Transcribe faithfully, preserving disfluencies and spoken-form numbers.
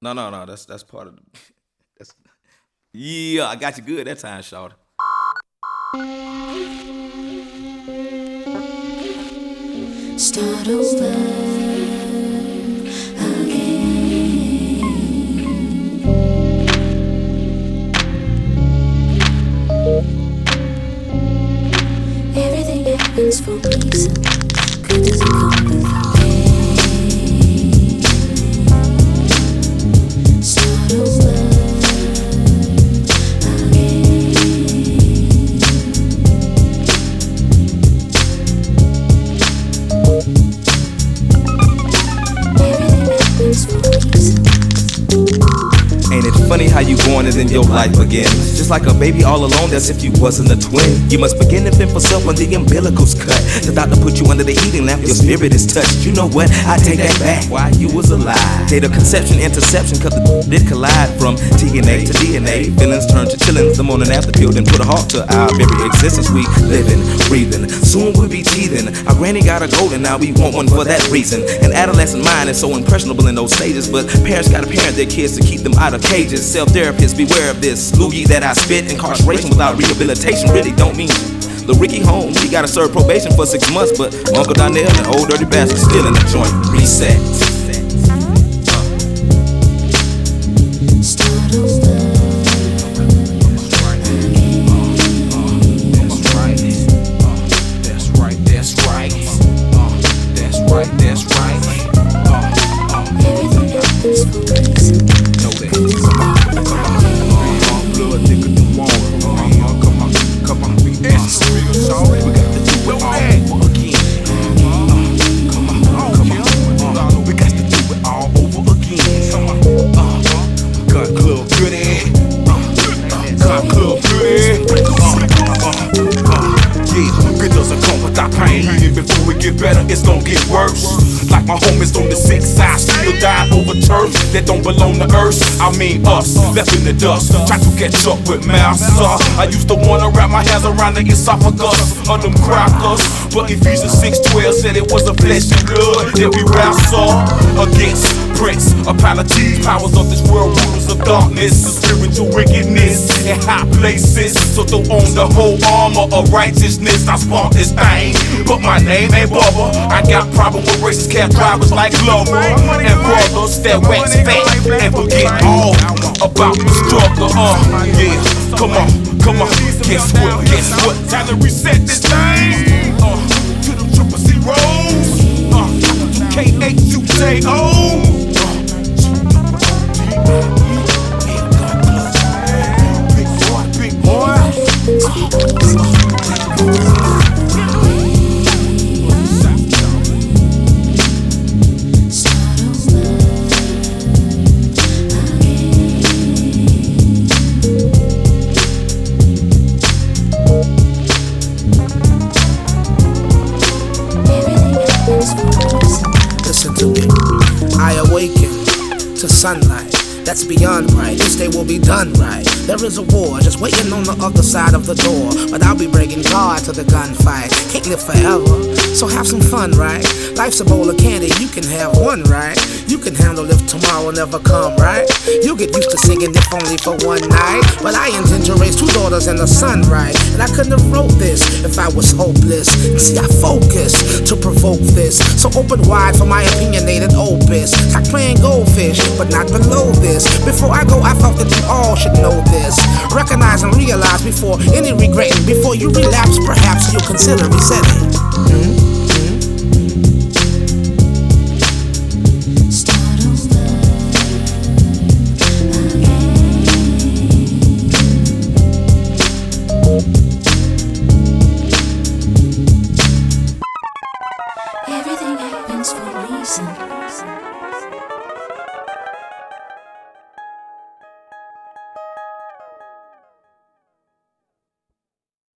No, no, no. That's that's part of the. That's, yeah, I got you good that time, shawty. Start over again. Everything happens for a reason. Good doesn't come with pain. Start over again. Ain't it funny how you born and then your life begins? Just like a baby all alone, that's if you wasn't a twin. You must begin to fend for self when the umbilical's cut. The doctor put you under the heating lamp, your spirit is touched. You know what? I take that back while you was alive. Data conception, interception, cause the did collide from T N A to D N A. Feelings turn to chillings, the morning after pill, then put a halt to our very existence. We living, breathing, soon we'll be teething. Our granny got a golden, now we want one for that reason. An adolescent mind is so impressionable in those stages, but parents gotta parent their kids to keep them out of cages. Self-therapists, beware of this loogie that I spit. Incarceration without rehabilitation really don't mean shit. The Ricky Holmes, he gotta serve probation for six months, but Uncle Donnell, the old dirty bastard, still in the joint. Reset. Start over. That's right, that's right. That's right, that's right. Everything happens for a reason. Know that. Blood thicker than water. Come on, come on, we extra real, sorry. We got to do it all over again. Come on, come on, we got to do it all over again. Come on, Gun Club Goody, Gun Club Goody. Yeah, it doesn't come without pain. Before we get better, it's gonna get worse. Like my homies on the six side, still dying over turf that don't belong to earth. I mean us, left in the dust, try to catch up with master. I used to wanna wrap my hands around the esophagus of them crackers, but Ephesians six twelve said it was a flesh and blood that we wrestle against. Prince, apologies, powers of this world, rulers of darkness, spiritual wickedness in high places. So throw on the whole armor of righteousness. I spark this thing, but my name ain't Bubba. I got problem with racist cab drivers like Glover and brothers that wax fat and forget all about the struggle. Uh, yeah, come on, come on. Guess what? Guess what? Time to reset this thing. Uh, to the triple zeros. Uh, K H U J O. Big boy, big boy. Listen to me. I awaken to sunlight that's beyond bright. This day will be done right. There is a war just waiting on the other side of the door, but I'll be bringing God to the gunfight. Can't live forever, so have some fun, right? Life's a bowl of candy, you can have one, right? You can handle if tomorrow never come, right? You get used to singing if only for one night, but I intend to raise two daughters and a son, right? And I couldn't have wrote this if I was hopeless. See, I focus to provoke this, so open wide for my opinionated opus. Like playing goldfish, but not below this. Before I go, I thought that you all should know this. Recognize and realize before any regretting. Before you relapse, perhaps you'll consider resetting. Hmm?